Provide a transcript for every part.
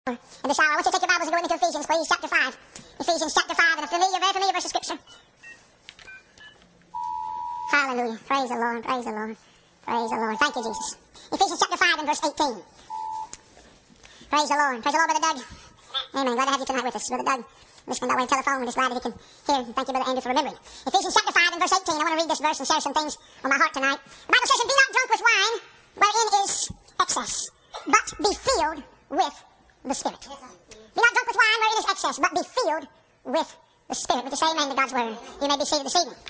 In this hour, I want you to take your Bibles and go with me to Ephesians, please, chapter 5. Ephesians chapter 5, and a familiar, very familiar verse of Scripture. Hallelujah. Praise the Lord, praise the Lord, praise the Lord. Thank you, Jesus. Ephesians chapter 5 and verse 18. Praise the Lord, Brother Doug. Amen. Glad to have you tonight with us, Brother Doug. Listening that way on telephone, we're just glad that he can hear. Thank you, Brother Andrew, for remembering. Ephesians chapter 5 and verse 18. I want to read this verse and share some things on my heart tonight. The Bible says, "And be not drunk with wine, wherein is excess, but be filled with the Spirit." Be not drunk with wine wherein is excess, but be filled with the Spirit. Would you say amen to God's word? You may be seated this evening.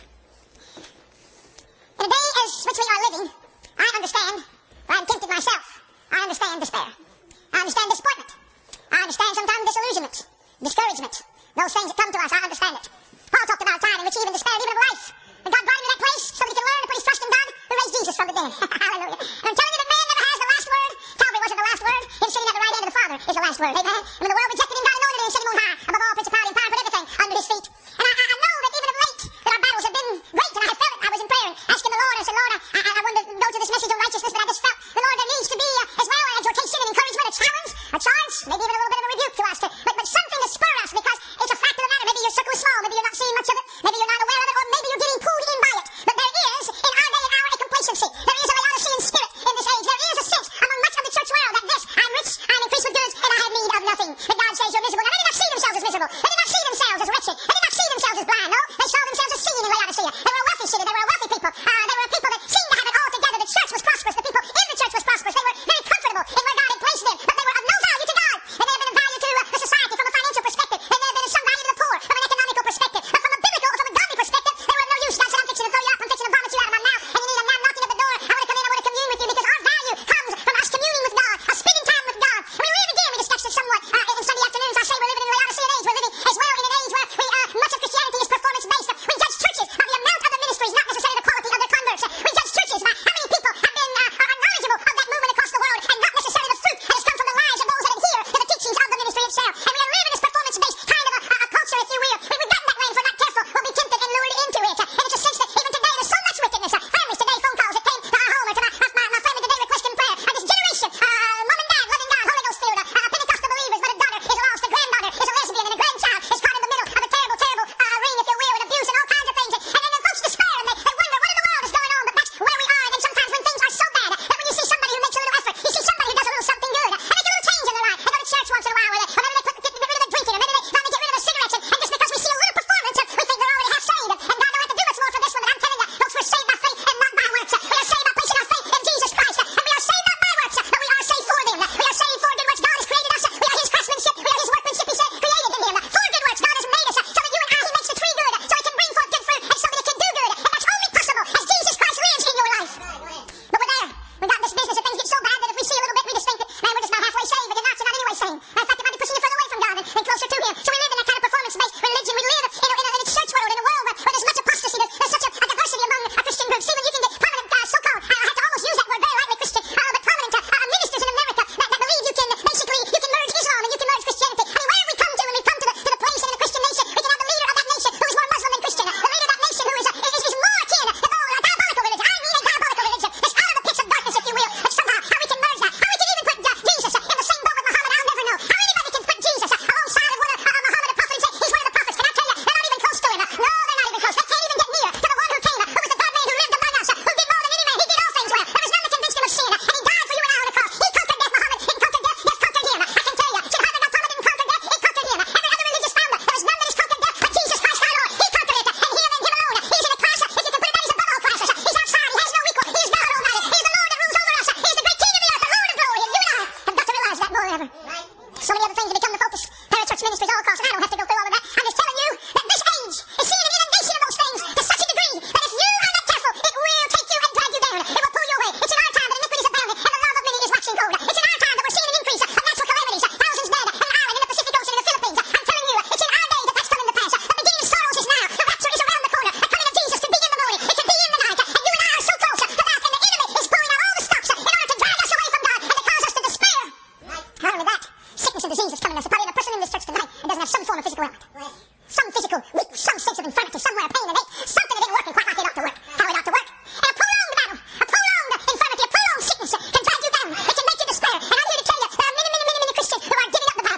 In a day as which we are living, I understand, for I am tempted myself, I understand despair. I understand disappointment. I understand sometimes disillusionment, discouragement. Those things that come to us, I understand it. Paul talked about a time in which he even despaired even of life. And God brought him to that place so that he could learn to put his trust in God who raised Jesus from the dead. Hallelujah. And I'm telling you that man never has the last word. Calvary wasn't the last word. Him sitting at the right hand of the Father is the last word. Amen. And when the world rejected him, God anointed him and set him on high above all principality and power, put everything under his feet. And I know that even of late that our battles have been great, and I have felt it. I was in prayer and asking the Lord, I said, Lord, I wanted to go to this message on righteousness, but I just felt the Lord, there needs to be as well an exhortation and encouragement, a challenge, maybe even a little bit of a rebuke to us, but something to spur us, because it's a fact of the matter. Maybe your circle is small, maybe you're not seeing much of it, maybe you're not aware of it, or maybe you're getting pulled in by it. But there is, in our day and hour, a complacency. There is a Laodicean spirit in this age. There is a sense among much of the church world that this, I'm rich, I'm increased with goods, and I have need of nothing. But God says you're miserable. Now, they did not see themselves as miserable. They did not see themselves as wretched. They did not see themselves as blind. No, they saw themselves as seeing in Laodicea. They were a wealthy city. They were a wealthy people. They were a people that seemed to have it all together. The church was prosperous. The people in the church was prosperous. They were very comfortable in where God had placed them. But they were of no value to God. And they have been of value to the society from a financial perspective. And they have been of some value to the poor from an economical perspective. But from a biblical or from a godly perspective, they were of no use. God said, I'm fixing to throw you out. I'm fixing to vomit you out of my mouth. And you need a man knocking at the door. I want to come in. I want to commune with you, because our value comes from us communing with God, us spending time with God. And we live again. We discussed it somewhat in Sunday afternoons. I say we're living in the Laodicean age. We're living as well in an age where much of Christianity is performance-based. We judge churches by the amount of the ministries, not necessarily the quality of their converts. We judge churches by how many people have been are knowledgeable of that movement across the world, and not necessarily the fruit that has come from the lives of those that adhere to the teachings of the ministry itself. And we are living this performance-based kind of a culture, if you will. We've gotten that way, and if we're not careful, we'll be tempted and lured into it. And it's a sense that even today there's so much wickedness. Families today, phone calls that came to our home or to my family today requesting prayer. This generation, mom and dad, loving God, Holy Ghost filled, Pentecostal believers, but a daughter is lost, a granddaughter is a lesbian, and a grandchild is caught in the middle of a terrible, terrible ring, if you will, and abuse and all kinds of things. And then folks despair, and they wonder what in the world is going on. But that's where we are. And then sometimes when things are so bad, that when you see somebody who makes a little effort, you see somebody who does a little something good, and make a little change in their life, they go to church once in a while, or maybe they get rid of the drinking, or maybe they finally get rid of the cigarettes, and just because we see a little performance, we think they're already half saved. And God don't have to do much more for this one. But I'm telling you, folks, we're saved by faith and not by works. We are saved by placing our faith in Jesus Christ, and we are saved not by works, but we are saved for them. We are saved for good works. God has created us. We are His craftsmanship. We are His workmanship. He said, created in Him for good works. God has made us so that you and I, He makes the tree good, so it can bring forth good fruit, and so that it can do good. And that's only possible as Jesus Christ lives in your life. But we're there. We got this business that things get so bad that if we see a little bit, we just think that, man, we're just about halfway saved, but you're not. You're not anyway saved. In fact, it might be pushing you further away from God and closer to Him. So we live in that kind of performance-based religion. We live in a church world, in a world where there's much apostasy. There's such a diversity among Christian groups. Even you can get prominent so-called, I have to almost use that word very lightly, Christian, but prominent ministers in America that believe you can merge Islam and you can merge Christianity. I mean, where have we come to when we come to the place in a Christian nation? We can have the leader of that nation who is more Muslim than Christian. The leader of that nation who is more akin to a diabolical religion. I mean a diabolical religion. It's out of the pits of darkness, if you will. But somehow, how we can merge that. How we can even put Jesus in the same boat with Muhammad, I'll never know. How anybody can put Jesus alongside of one of Muhammad, a prophet, and say he's one of the prophets. Can I tell you, they're not even close to him. No, they're not even close. They can't even get near to the one who came, who was the God man who lived among us, who did more than any man. He did all things well. There was none that convinced him of sin, and he died for you and I on the cross. He conquered death. Muhammad didn't conquer death. Death conquered him. I can tell you. See, Muhammad didn't conquer death. It conquered him. Every other religious founder, there was none that has conquered death but Jesus Christ our Lord. He conquered it, and him and him alone. He is in a class, if you can put it that, he's above all classes. He's outside. He has no equal. He is God Almighty. He is the Lord that rules over us. He is the great King of the earth, the Lord of glory. And you and I have got to realize that more than ever. So many other things that become the focus. Parachurch ministries, Holocaust, and I don't have to go through all of that. I'm just telling you that this age is seeing an inundation of those things to such a degree that if you are not careful, it will take you and drag you down. It will pull you away. It's in our time that iniquities abound, and the love of many is waxing cold. It's in our time that we're seeing an increase of natural calamities, thousands dead in Ireland, in the Pacific Ocean, in the Philippines. I'm telling you, it's in our day that that's coming to pass. The beginning of sorrows is now. The rapture is around the corner. The coming of Jesus could be in the morning. It could be in the night. And you and I are so close to that, and the enemy is pulling out all the stops in order to drag us away from God and to cause us to despair. Not only that, sickness and disease is coming. There's probably a person in this church tonight that doesn't have some form of physical ailment. Some physical weakness, some sense of infirmity, somewhere pain and ache, something that isn't working quite like it ought to work, how it ought to work. And a prolonged battle, a prolonged infirmity, a prolonged sickness can drag you down. It can make you despair. And I'm here to tell you there are many, many, many, many Christians who are giving up the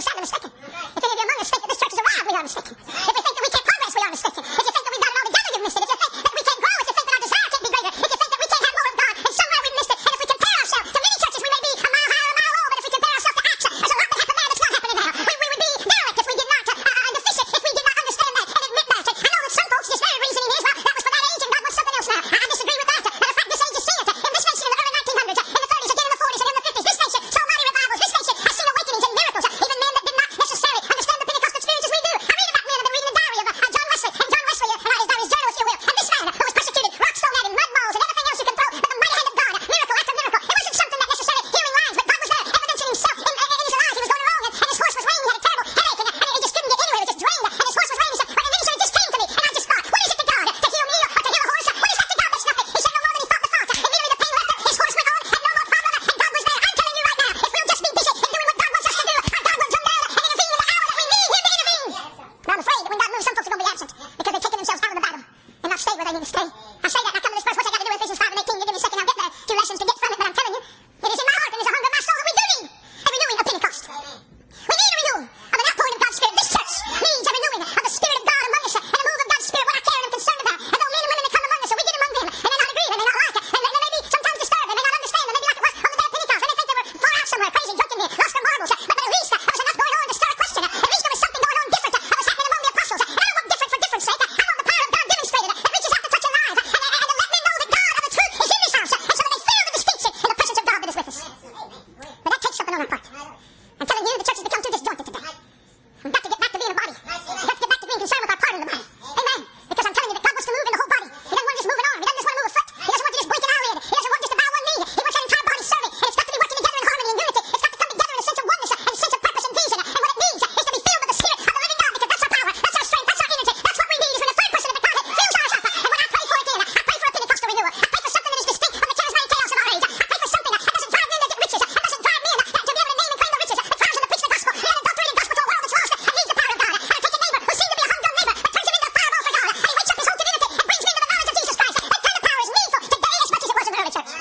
are sadly mistaken. If any of you among us think that this church is a riot, we are mistaken. If we think that we can't progress, we are mistaken. If you think that we've got it all together, you've missed it. If you think that we can't grow, if you think that our desire can't be greater, if you think that we can't have more of God, and somewhere we've missed it. And if we compare ourselves to many churches, we may be a mile high or a mile low, but if we compare ourselves to Acts, there's a lot that happened there that's not happening now. We would be derelict if we did not, deficient if we did not understand that and admit that. And I know that some folks, this very reasoning is, well, that was for that age and God wants something else now. I disagree with that. Matter of fact, this age is seeing it. In this nation, in the early 1900s, in the 30s, again in the 40s, and in the 50s, this nation saw mighty revivals. This nation has seen awakenings and miracles. Even men that did not necessarily understand the Pentecostal experience as we do. I read about men. I've been reading the diary of John Wesley, and John Wesley, his diary's journal, if you will. And this man who was persecuted, rocks thrown at him, mud balls, and everything else you can throw, but the mighty hand of God, miracle after miracle. It wasn't something that necessarily healing lines, but God was there, evidencing himself in his life. He was going along, and his horse was lame. He had a terrible headache, and he just couldn't get anywhere. It just drained, and his horse was lame. He said, and then he said, it just came to me, and I just thought, what is it to God? To heal me or to heal a horse? What is that to God? That's nothing. He said no more than he thought the thought. Immediately the pain left him, his horse went on, had no more problem, and God was there. I'm telling you right now, if we'll just be busy in doing what God wants us to do, God will come down and intervene in the hour that we need him to intervene. But I'm afraid that when God moves, some folks are going to be absent because they've taken themselves out of the battle and not stayed where they need to stay. I say that, and I come to this verse. What's that got to do with Ephesians 5 and 18? You give me a second, I'll get there. 2 lessons to get from it, but I'm telling you, it is in my heart and is a hunger of my soul that we do need a renewing of Pentecost. We need a renewal of an outpouring of God's Spirit. This church needs a renewing of the Spirit of God among us, and a move of God's Spirit. What I care and I'm concerned about. And though men and women may come among us, and we get among them, and they not agree, they may not like it, and they may be sometimes disturbed, they may not understand, they may be like it was on the day of Pentecost, and they think they were far out somewhere, crazy, drunk in here, lost their marbles. But at least there was enough going on to start a question. At least there was something going on different that was happening among the apostles. And I don't want different for different sake. I want the power of God demonstrated that reaches out to touch a life, and to let men know that God of the truth is in this house, and so that they feel the distinction in the presence of God that is with us. But that takes something on our part. I'm telling you, the church has become too disjointed today. We've got to get back to being a body. We've got to get back to being concerned with our part in the body. Amen. Because I'm telling you that God wants to move in the whole body. He doesn't want to just move an arm. He doesn't just want to move a foot. He doesn't want to just blink an eyelid. He doesn't want just to bow one knee. He wants that entire body serving. And it's got to be working together in harmony and unity. It's got to come together in a sense of oneness and a sense of purpose and vision. And what it means is to be filled with the Spirit of the living God, because that's our power. That's our strength. That's our energy. That's what we need is when the third person of the Godhead fills our heart. And when I pray for again, I pray for a Pentecostal renewal. I pray for something that is distinct from the charismatic chaos of our age. I pray for something that doesn't drive men to get riches. That doesn't drive men to be able to name and claim the riches. That drives them to preach the gospel. And adulterated gospel to a world that's lost and needs the power of God. And I take a neighbor who seemed to be a humdrum neighbor, but turns him into a fireball for God. And he wakes up his whole community and brings men to the knowledge of Jesus Christ. That kind of power is needful today as much as it was in the early church.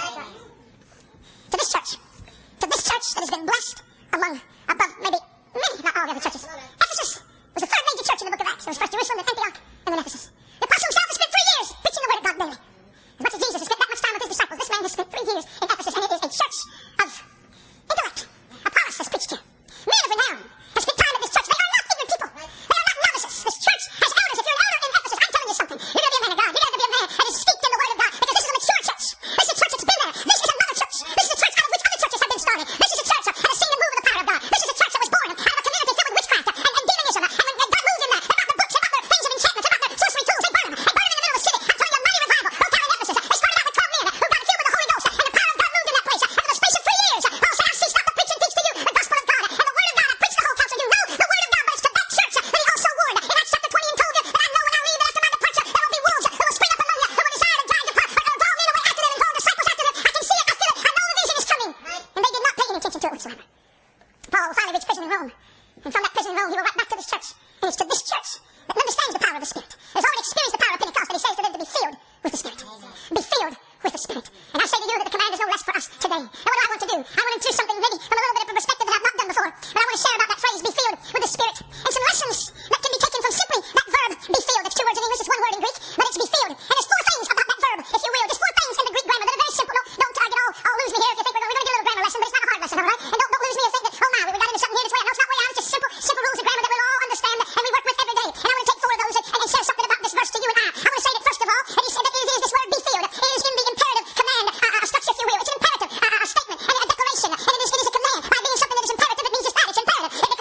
To this church that has been blessed above maybe many, not all the other churches. Ephesus was the third major church in the book of Acts. There was first Jerusalem, then Antioch, and then Ephesus. The apostle himself has spent 3 years preaching the word of God daily. As much as Jesus has spent that much time with his disciples, this man has spent 3 years in Ephesus, and it is a church of intellect. Apollos has preached here. Men of renown have spent time at this church. They are not ignorant people. They are not novices. This church has elders. If you're an elder in Ephesus, I'm telling you something. You're going to be a man of God. You're going to be a man that is steeped in the word of God, because this is a mature church. This is a church that's been there. This is another church. This is a church out of which other churches have been started. This is a church that has seen the move of the power of God. This is a church that was born out of a community filled with witchcraft and demonism. And when God moved in there, they brought the books, they brought the things of enchantment, they brought the sorcery tools, they burned them. They burned them in the middle of the city. I'm telling you, a mighty revival broke out in Ephesus. They started out with 12 men who got filled with the Holy Ghost, and the power of God moved in that place. And for the space of 3 years, Paul said, I ceased not to preach and teach to you the gospel of God. And the word of God I preached the whole council. You know the word of God, but it's to that church that he also warned in Acts chapter 20 and told you that I know when I leave that after my departure, there will be wolves who will spring up among you, who will desire to drive you apart, but will draw men away after them and draw disciples after them. I can see it, I feel it, I know the vision is coming. And they did not pay any attention to it whatsoever. Paul will finally reach prison in Rome. And from that prison in Rome, he will write back to this church. And it's to this church that understands the power of the Spirit, that has already experienced the power of Pentecost, that he says to them to be filled with the Spirit. Be filled with the Spirit. And I say to you that the command is no less for us today. And what do I want to do? I want to do something maybe from a little bit of a perspective that I've not done before. But I want to share about that phrase, be filled with the Spirit. And some lessons that can be taken from simply that verb, be filled. It's 2 words in English, it's 1 word in Greek, but it's be filled. And there's 4 things about that verb, if you will. There's 4 things in the Greek grammar that are very simple. Don't target all lose me here if you think we're going to get a little grammar lesson, but it's not a hard lesson, all right? And don't lose me and think that, oh my, we got into something here that's way out. No, it's not way out. It's just simple rules of grammar that we'll all understand and we work with every day. And I want to take 4 of those and share something about this verse to you and I. I want to say that first of all, and he said that it is this word be filled. It is in the imperative command structure, if you will. It's an imperative statement and a declaration. And it is a command. By being something that is imperative, it means it's that. It's imperative. It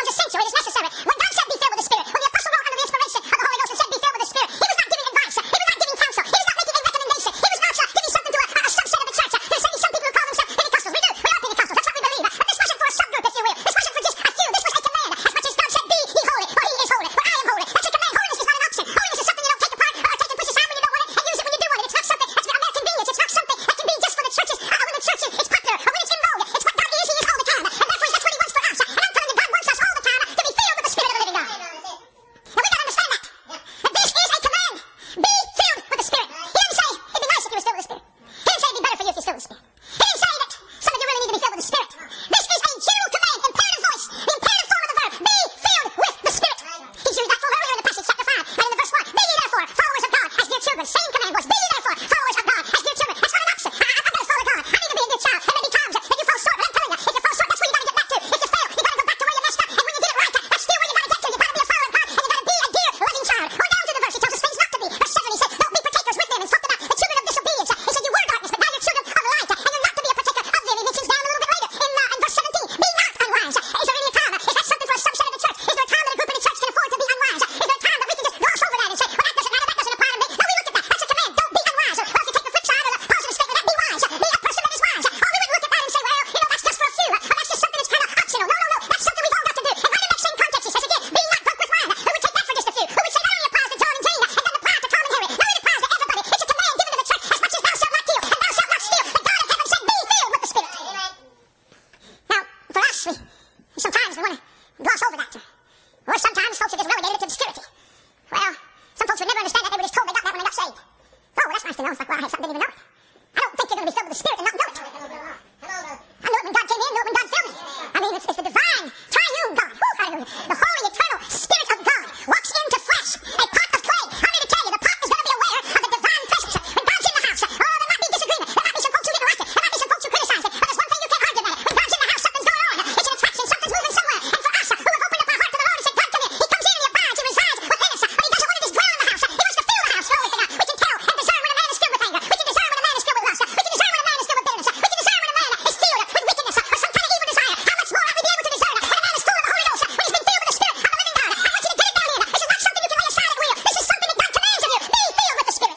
Or sometimes folks are just relegated to obscurity. Well, some folks would never understand that. They were just told they got that when they got saved. Oh, well, that's nice to know. It's like, well, I had something, didn't even know it. I don't think you're going to be filled with the Spirit and not know it. I know it when God came in, know it when God filled me. I mean, it's the divine, triune God. Woo, hallelujah. The holy, eternal Spirit of God walks into flesh, a pot of clay. I'm here to tell you, the pot is going to be aware of the divine presence. When God's in the house, oh, there might be disagreement. There might be some folks who didn't like it. There might be some folks who criticized it. But there's one thing you can't argue about it. When God's in the house, something's going on. It's an attraction. Something's moving somewhere. And for us, who have opened up our heart to the Lord and said, God, come in. He comes in and he abides. He resides within us. But he doesn't want to just dwell in the house. He wants to fill the house. Glory to God. We can tell and discern when a man is filled with anger. We can discern when a man is filled with lust. We can discern when a man is filled with bitterness. We can discern when a man is filled with wickedness or some kind of evil desire. How much more ought we be able to discern when a man is full of the Holy Ghost, when he's been filled with the Spirit of the living God? I want you to get it down in. This is not something you can lay aside at will. This is something that God commands of you. Be filled with the Spirit.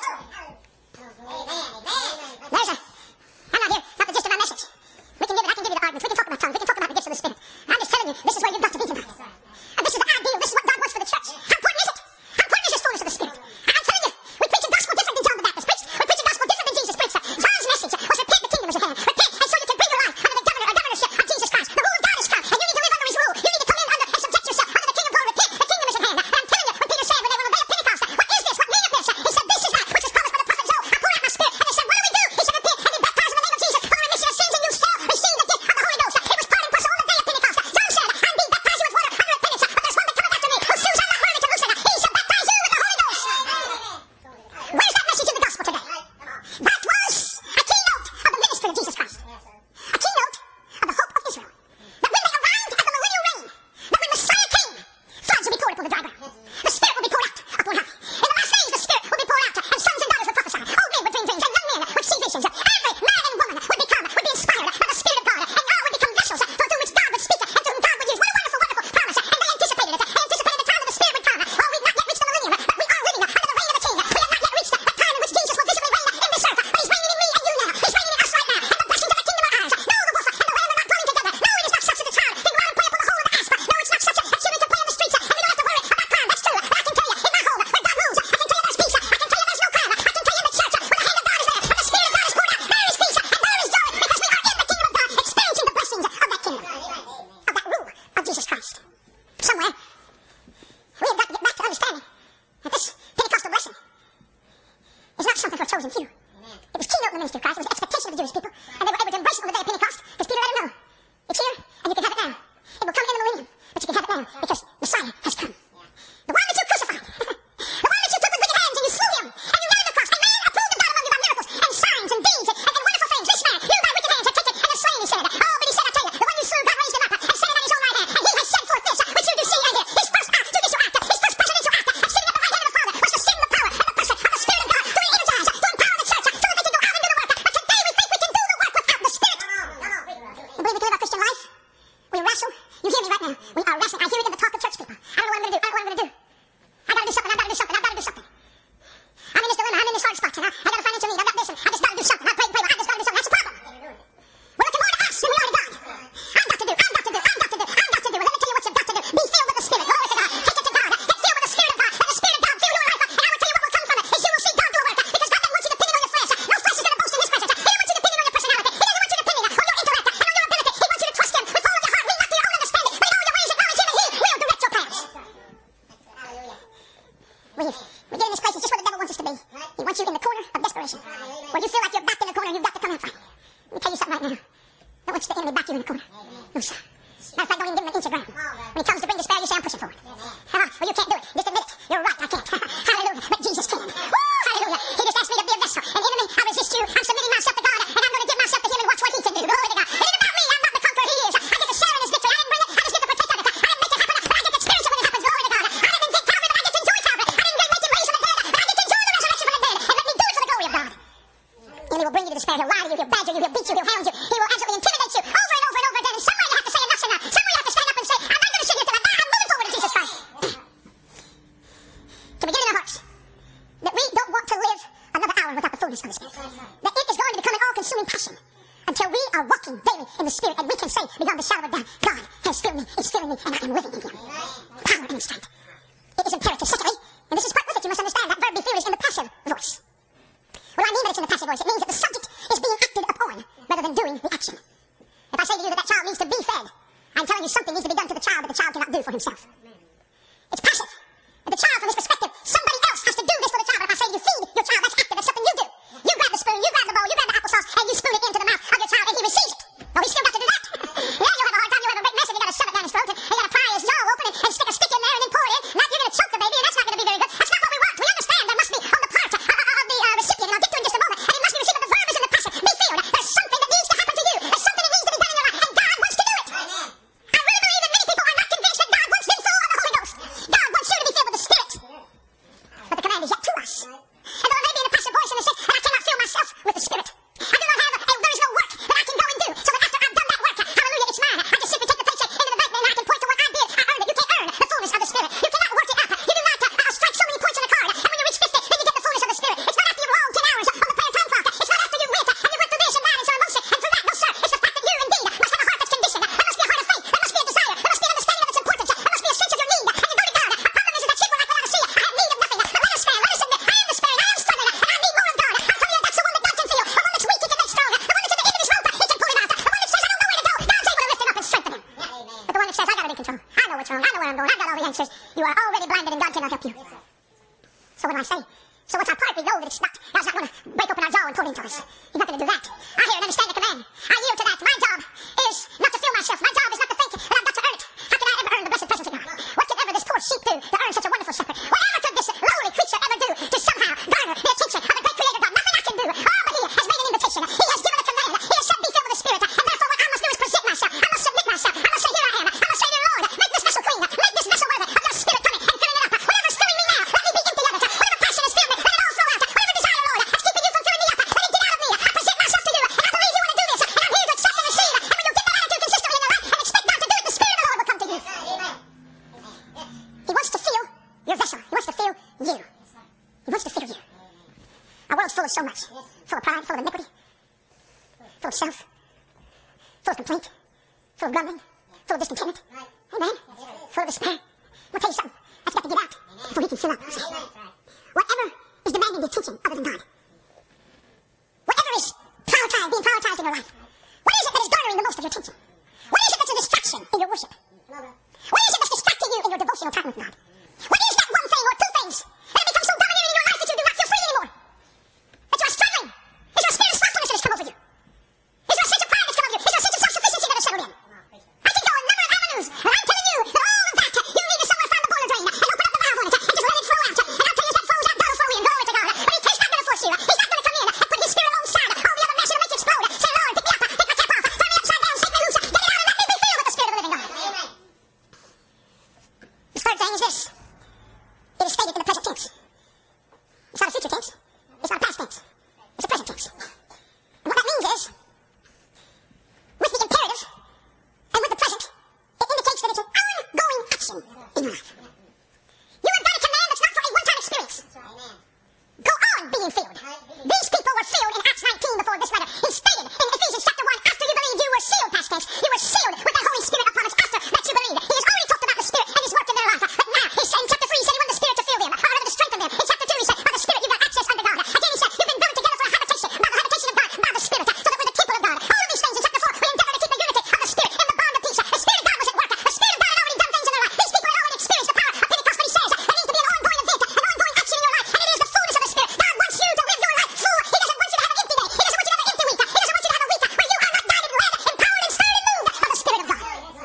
I'm not here, not the gist of my message. I can give you the arguments. We can talk about tongues. We can talk about the gifts of the Spirit. I'm just telling you, this is where you've got to be tonight. And this is the ideal. This is what God wants for the church. How important is it? How important is this fullness of the Spirit? I'm telling you, we preach a gospel different than John the Baptist preached. We preach a gospel different than Jesus preached. John's message was repent, the kingdom is at hand. Repent, and so you can bring your life under the governorship of Jesus Christ. The rule of God is come, and you need to live under his rule. You need to come in under and subject yourself under the King of glory. Repent, the kingdom is at hand. And I'm telling you, when Peter said, when they were on the day of Pentecost, what is this? What meaneth this? He said, this is that which is promised by the prophet Joel. I pour out my Spirit. And they said, what do we do? He said, repent and be baptized in the name of Jesus for the remission of sins, and you shall receive the gift of the Holy Ghost. It was parting for us on the day of Pentecost. John said, I'm being baptized with water under repentance, but there's one that cometh after me, whose shoes I'm not worthy to loosen. He shall baptize you with the Holy Ghost. Where's that message in the gospel today? That was a keynote of the ministry of Jesus Christ. A keynote of the hope of Israel. That when they arrived at the millennial reign, that when Messiah came, floods would be poured upon the dry ground. The Spirit will be poured out upon high. In the last days, the Spirit will be poured out, and sons and daughters would prophesy. Old men would dream dreams, and young men would see visions. Every man and woman would be inspired by the Spirit of God, and all would become vessels through which God would speak and through whom God would use. What a wonderful, wonderful promise. And they anticipated it. They anticipated the time when the Spirit would come. Oh, we've not yet reached the millennium, but we are living under the reign of the King. We have not yet reached the time in which Jesus will visibly reign in this earth, but he's reigning in me and you now. He's reigning in us right now, and the blessings of the kingdom are ours. No, the wolf and the lamb are not dwelling together. No, it is not such that the child can go out and play upon the hole of the asp. No, it's not such that children can play on the streets, and we don't have to worry about crime. That's true. But I can tell you, in my home, when God moves, I can tell you there's peace. I can tell you there's no crime. I can tell you in the church, when the hand of God is there, when the Spirit of God is poured out, there is peace and there is joy, because we are in the kingdom of God, experiencing the blessings of that kingdom, of that rule of Jesus Christ. Somewhere, we have got to get back to understanding that this Pentecostal blessing is not something for a chosen few. It was keynote in the ministry of Christ. It was the expectation of the Jewish people, and they were able to embrace it on the day of Pentecost, because Peter let them know, it's here, and you can have it now. It will come in the millennium, but you can have it now, because Messiah has come. The one that you crucified, the one that you took with wicked hands and you slew him, and you nailed him to the cross. A man approved of God among you by miracles and signs and deeds and wonderful things. This man, you by wicked hands have taken and have slain, he said. Oh, but he said, I tell you, the one you slew, God raised him up and set him at his own right hand, and he has sent forth this, which you do see and hear. His first act, judicial act, his first presidential act, and sitting at the right hand of the Father, was to send the power and the person of the Spirit of God to energize, to empower the church, so that they can go out and do the work. But today we think we can do the work without the Spirit. You believe we can live our Christian life? We wrestle. You hear me right now. We are wrestling. I hear it in the talk of church people. I don't know what I'm going to do. I don't know what I'm going to do. I got to do something. I got to do something. I got to do something. I'm in this dilemma. I'm in this hard spot. And I got a financial need. I've got this. And I just got to do something. I pray. I just got to do something. That's the problem. We're looking more to us than we are to God. I've got to do. I've got to do. I've got to do. I've got to do. And let me tell you what you've got to do. Be filled with the Spirit. Glory to God. Take it to God. Get filled with the Spirit of God. Let the Spirit of God fill your life. And I will tell you what will come from it is you will see God do a work. Because God doesn't want you depending on your flesh. No flesh is going to boast in His presence. He doesn't want you depending on your personality. He doesn't want you depending on your intellect and on your ability. He wants you to trust Him with all of your heart. Lean not to your own understanding, but in all your ways acknowledge Him, and He will child. That's active. That's something you do. You grab the spoon, you grab the bowl, you grab the applesauce, and you spoon it into the mouth of your child, and he receives it. Oh, he's still got to do that. Yeah, you'll have a hard time. You'll have a great mess if you got to shove it down his throat, and you got to pry his jaw open and stick a stick in there and then pour it in. Now you're going to choke the baby, and that's not going to be very good. That's not what we want. We understand there must be on the part of the recipient, and I'll get to it in just a moment, and it must be received, but the verb is in the present. Be filled. There's something that needs to happen to you. There's something that needs to be done in your life, and God wants to do it. I really believe that many people are not convinced that God wants them full of the Holy Ghost. God wants you to be filled with the Spirit. But the command is yet to us. And though it may be in a passive voice in the sense that I cannot fill myself with the Spirit, I do not have, there is no work that I can go and do, so that after I've done that work, hallelujah, it's mine. I just simply take the paycheck into the bank, and I can point to what I did. I earned it. You can't earn the fullness of the Spirit. You cannot work it up. You do not strike so many points on the card, and when you reach 50, then you get the fullness of the Spirit. It's not after you've logged 10 hours on the prayer time clock. It's not after you went and you went through this and that and some emotion and through that. No, sir. It's the fact that you indeed must have a heart that's conditioned. There must be a heart of faith. There must be a desire. There must be an understanding of its importance. There must be a sense of your need, and you go to God. The problem is that you go like Laodicea. I have need of nothing. Let us stand. Let us submit. I am the Spirit. I am struggling, and I need more of God. I tell you, that's the one that God can feel. The one that's weak, He can make strong. The one that's at the end of his rope, He can pull him out. The one that says, I don't know where to go, God's able to lift him up and strengthen him. But the one that says, I got it in control. I know what's wrong. I know where I'm going. I've got all the answers. You are already blinded, and God cannot help you. So what do I say? So what's our part? We know that it's not, God's not going to break open our jaw and pour it into us. He's not going to do that. I hear and understand the command. I yield to that. My job is not to fill myself. My job is not to think that I've got to earn it. How can I ever earn the blessed presence of God? What could ever this poor sheep do to earn such a wonderful shepherd? Whatever could this lowly creature ever do to somehow garner the attention of the great creator God? Nothing I can do. Oh, but He has made an invitation. He has given a command. He has said, be filled with the Spirit. And therefore what I must do is present myself. I must submit myself. I must say, here I am. I must say, dear Lord, make this vessel clean. Make this vessel worthy of your Spirit coming and filling it up. Whatever's filling me now, let me be empty of it. Whatever passion is filled me, let it all flow out. Whatever desire, Lord, that's keeping you from filling me up, let it get out of me. I present myself to you, and I believe you want to do this, and I'm here to accept and receive. And when you get that attitude consistently in your life and expect God to do it, the Spirit of the Lord will come to you. He wants to fill your vessel. He wants to fill you. He wants to fill you. Our world's full of so much. Full of pride, full of iniquity, full of self, full of complaint, full of grumbling, full of discontentment. Amen. Full of despair. I'm going to tell you something. That's got to get out before He can fill up. Whatever is demanding the attention other than God, whatever is being prioritized in your life, what is it that is garnering the most of your attention? What is it that's a distraction in your worship? What is it that's distracting you in your devotional time with God? What is that one thing or two things that have become so dominating in your life that you do not feel free anymore? That you are struggling? Is there a spirit of slothfulness that has come over you? Is there a sense of pride that's come over you? Is there a sense of self-sufficiency that has settled in? I can go a number of avenues, and I'm telling you that all of that, you need to somewhere find the boiler drain and open up the valve on it and just let it flow out. And I'll tell you, as that flows out, God will flow in. Glory to God. But He's not going to force you. He's not going to come in and put His Spirit alongside all the other mess that'll make you explode. Say, Lord, pick me up, take my cap off, turn me upside down, shake me loose, get it out and let me be filled with the Spirit of the living God. The third thing is this. It is stated in the present tense. It's not a future tense. It's not a past tense. It's a present tense. And what that means is, with the imperative and with the present, it indicates that it's an ongoing action in your life. You have got a command that's not for a one-time experience. Go on being filled. These people were filled in Acts 19 before this letter. He stated in Ephesians chapter 1, after you believed, you were sealed, past tense. You were sealed with the Holy Spirit upon us after that you believed. He has already talked about the Spirit and His work in their life. But now, he said in chapter 3, he said he wanted the Spirit to fill them, or rather to strengthen them. In chapter 2, he said, by the Spirit you've got access unto God. Again, he said, you've been built together for a habitation, by the habitation of God, by the Spirit, so that we're the temple of God. All of these things in chapter 4, we endeavor to keep the unity of the Spirit in the bond of peace. The Spirit of God was at work. The Spirit of God had already done things in their life. These people had already experienced the power of Pentecost, but he says there needs to be an ongoing event, an ongoing action in your life, and it is the fullness of the Spirit. God wants you to live your life full. He doesn't want you to have an empty day. He doesn't want you to have an empty week. He doesn't want you to have a week where you are not guided, led, empowered, and stirred and moved by the Spirit of God.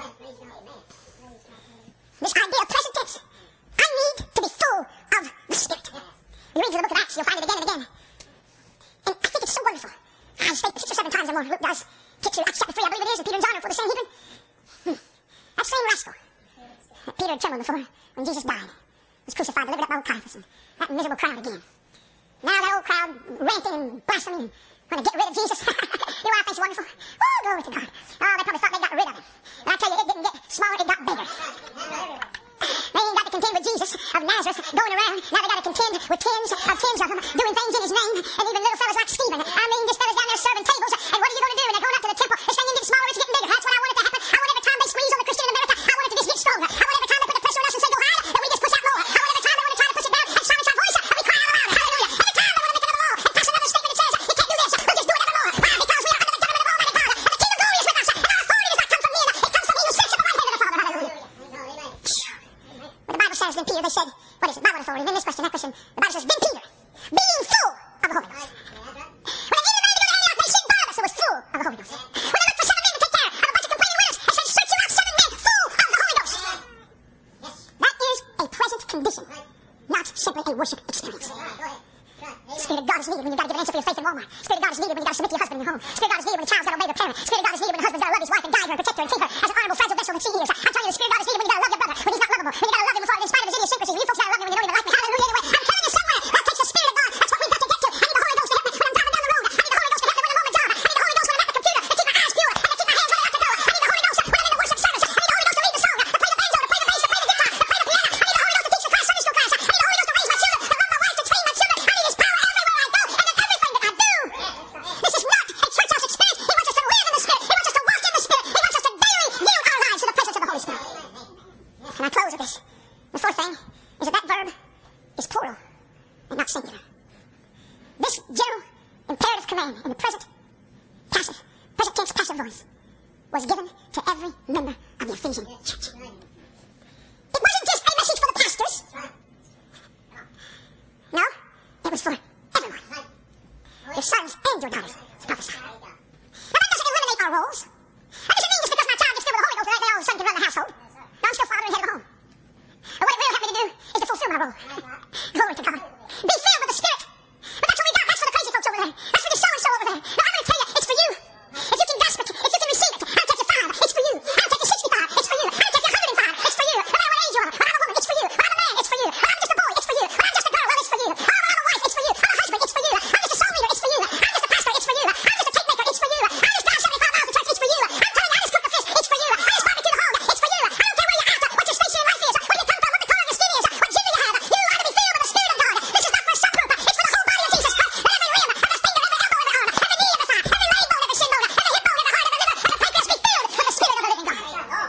This idea of present tense. I need to be full of the Spirit. You read through the book of Acts, you'll find it again and again. And I think it's so wonderful. I state 6 or 7 times or more. Luke does. Get to Acts chapter 3, I believe it is, and Peter and John are for the Sanhedrin. That same rascal that Peter had trembled before when Jesus died, was crucified, delivered up by old Caiaphas, and that miserable crowd again. Now that old crowd ranting and blaspheming and want to get rid of Jesus. You know what I think's wonderful? Oh, glory to God. Oh, they probably thought they got rid of him. And I tell you, it didn't get smaller, it got bigger. They ain't got to contend with Jesus of Nazareth going around. Now they got to contend with tens of them doing things in His name. And even little fellas like Stephen. I mean, this fella's down there serving tables. And what are you going to do? And they're going up to the temple. This thing ain't getting smaller, it's getting bigger. That's what I want it to happen. I want every time they squeeze on the Christian in America, I want it to just get stronger. I want every time they put the pressure on us and say go higher, that we just push out more. I want every time they want to try to push it down and silence our voice, and we cry out loud. Hallelujah. Every time they want to make another law and pass another statement that says you can't do this, we'll just do it evermore. Why? Because we are under the government of Almighty God. And the King of Glory is with us. And our authority does not come from men. It comes from He who sits at the right hand of the Father. Hallelujah. When the Bible says, then Peter, they said, what is it? By what authority? Then this question, that question. The Bible says, then Peter. being full of the Holy Ghost. When they needed money to go to Antioch, they sent Barnabas, who was full of the Holy Ghost. When they looked for 7 men to take care of a bunch of complaining widows, they said, search you out 7 men full of the Holy Ghost. That is a present condition, not simply a worship experience. Spirit of God is needed when you've got to give an answer for your faith in Walmart. Spirit of God is needed when you've got to submit to your husband in your home. Spirit of God is needed when the child's got to obey their parent. Spirit of God is needed when the husband's got to love his wife and guide her and protect her and keep her as an honorable, fragile vessel that she is. I'm telling you, the Spirit of God is needed when you got to love your brother when he's not lovable. When you got to love him before, in spite of his idiosyncrasies. When you folks got to love him when you don't even like me. Hallelujah, anyway. I'm telling you somewhere, that takes the Spirit of God. That's what we've got to get to. I need the Holy Ghost to help me when I'm driving down the road. I need the Holy Ghost to help me when I'm on the job. I need the Holy Ghost when I'm at the computer to keep my eyes pure and to keep my hands where they ought to go. I need the Holy Ghost when I'm in the worship service. I need the Holy Ghost to lead the song, to play the banjo, to play the bass, to play the guitar, to play the piano. I need the Holy Ghost to teach the class, Sunday school class. I need the Holy Ghost to raise my children, to love my wife, to train my children. I need His power everywhere I go and in everything that I do. This is not a church house experience. He wants us to live in the Spirit. He wants us to walk in the Spirit. He wants us to daily yield our lives to the presence of the Holy Spirit. And I close with this. The fourth thing is that verb is plural and not singular. This general imperative command in the present tense passive voice was given to every member of the Ephesian church. It wasn't just a message for the pastors. No, it was for everyone. Your sons and your daughters to prophesy. Now that doesn't eliminate our roles. That doesn't mean just because my child gets filled with the Holy Ghost that they all of a sudden can run the household. No, I'm still father and head of the home. But what it will help me to do is to fulfill my role. Glory to God. Be filled with the Spirit. But that's what we got. That's for the crazy folks over there. That's for the so-and-so over there. Now I'm going to tell you, it's for you. If you can grasp it, if you can receive it, I'll take you 5. It's for you. I'll take you 65. It's for you. I'll take you 105. It's for you. No matter what age you are. When I'm a woman, it's for you. When I'm a man, it's for you. When I'm just a boy, it's for you. When I'm just a girl, well, it's for you. When I'm a wife, it's for you. I'm a husband, it's for you. I'm just a soul leader, it's for you. I'm just a pastor, it's for you. I'm just a tape maker, it's for you. I'm just drive 75 miles to church, it's for you. I'm telling you, I just cook the fish, it's for you. I just barbecue the hog, it's for you. I don't care where you're at, what your station in life is, where you come from, what the color of your skin is, what gender you have. You ought to be filled with the Spirit of God. This is not for a subgroup. It's for the whole body of Jesus Christ. And every limb, every finger, every elbow, every arm, every knee, every thigh, every leg bone, every shin bone, every hip bone, every heart, every liver, every pancreas be filled with the Spirit of the living God.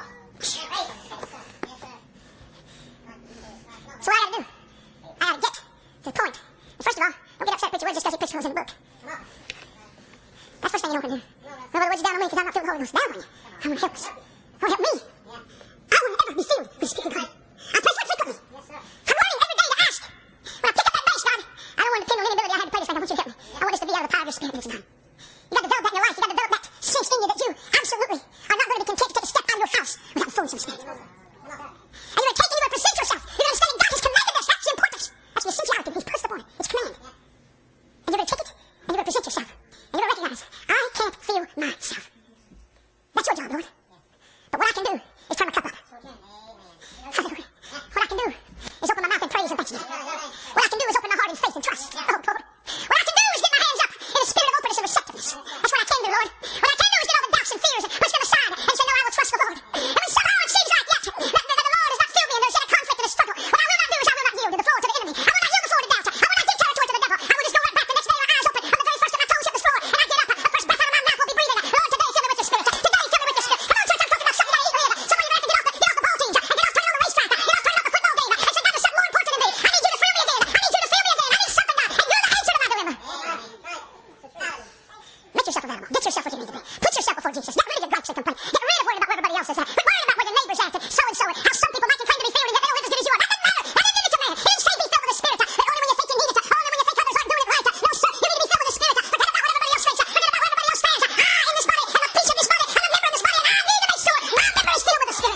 So what I gotta do? I gotta get to the point. And first of all, don't get upset, preacher word just because he puts words in the book. That's the first thing you know what to do. Don't let the words down on me because I'm not filled with the Holy Ghost. Down on you. I'm going to help us. Don't help me. I want to ever be filled with the Spirit of God. I pray for it frequently. I'm learning every day to ask. When I pick up that bass, God, I don't want to depend on any ability I have to play this thing. I want you to help me. I want this to be out of the power of your Spirit when it's done. You got to develop that in your life. You got to develop that sense in you that you absolutely are not going to be content to take a step out of your house without the fullness of the Spirit. And you're going to take and you're going to present yourself. You're going to understand God has commanded this. That's the importance. That's the essentiality. He's pressed upon it. It's command. And you're going to take it and you're going to present yourself. And you're going to recognize, I can't feel myself. That's your job, Lord. But what I can do is turn my cup up. Hallelujah. What I can do is open my mouth in praise and thanksgiving. What I can do is open my heart in faith and trust. Oh, Lord. What I can do is get my hands up in a spirit of openness and receptiveness. That's what I can do, Lord. What I can do is get all the doubts and fears and push them aside and say, no, I will trust the Lord. And when somehow it seems like yet that the Lord has not filled me and there's yet a conflict and a struggle, what I will not do is I will not yield to the floor to the enemy. I will not yield the floor to doubt. I will not give territory to the devil. I will just go right back the next day with my eyes open on the very first of my toes hit the floor. And I get up. The first breath out of my mouth will be breathing. Lord, today fill me with the Spirit. Today fill me with the Spirit. Come on, church, I'm talking about something you gotta eat with. Some of you have to get off the ball teams and get off turning on the racetrack. Get off turning off the football game. And say, God, there's something more important than me. I need you to fill me again. I need you to fill me again. I need something, God. And you're the answer to my dilemma. Make yourself available. Get yourself what you need to be. Put yourself before Jesus. Get rid of your gripes and complaints. Get rid of worrying about where everybody else is at. Quit worrying about where your neighbor's at and so-and-so. How some people might claim to be filled and yet they don't live as good as you are. That doesn't matter. That doesn't limit your man. He didn't say be filled with the Spirit. But only when you think you need it. Only when you think others aren't doing it right. No, sir. You need to be filled with the Spirit. Forget about what everybody else thinks. Forget about where everybody else stands. In this body. I'm a piece of this body. I'm a member of this body. And I need to make sure my member is filled with the Spirit.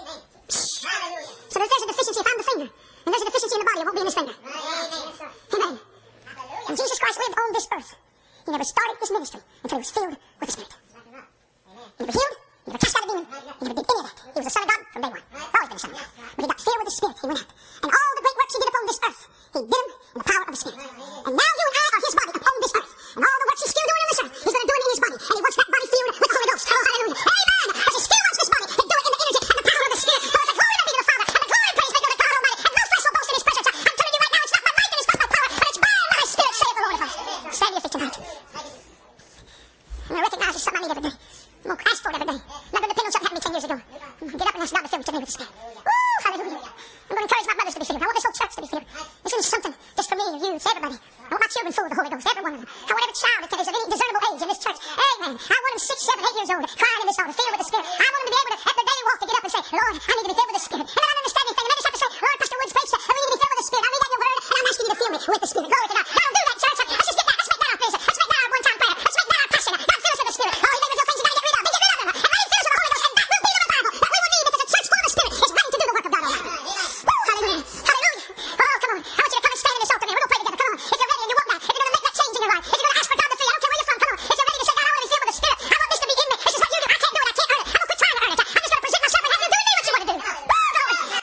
So if there's a deficiency, if I'm the finger, and there's a deficiency in the body, it won't be in this finger. Amen. When Jesus Christ lived on this earth, he never started his ministry until he was filled with the Spirit. He never healed, he never cast out a demon, he never did any of that. He was the Son of God from day one. Always been the Son of God. But he got filled with the Spirit, he went out. And all the great works he did upon this earth, he did them in the power of the Spirit. And now you and I are his body upon this earth. And all the works he's still doing on this earth, he's going to do it in his body. And he wants that body filled with the Holy Ghost. Oh, hallelujah. Amen. But he still wants this body to do it in the energy and the power of the Spirit. Oh, the glory be to the Father, and the glory and praise be to the God Almighty. And no flesh will boast in his presence. I'm telling you right now, it's not by might and it's not by power, but it's by my Spirit, saith the Lord of hosts. Stand to your feet tonight. I'm going to recognize it's something I need every day. I'm going to ask for it every day. I'm not going to depend on something that happened to me 10 years ago. I'm going to get up and ask God to fill me with the Spirit. Woo, hallelujah. I'm going to encourage my brothers to be filled. I want this whole church to be filled. This isn't something just for me or you, it's everybody. I want my children full of the Holy Ghost, every one of them. I want every child that is of any discernible age in this church. Amen. I want them 6, 7, 8 years old, crying in this altar, filled with the Spirit. I want them to be able to, at their daily walk, to get up and say, Lord, I need to be filled with the Spirit. And I don't understand anything. And they just have to say, Lord, Pastor Woods preached that we need to be filled with the Spirit. I read that in your word, and I'm asking you to fill me with the Spirit. Glory to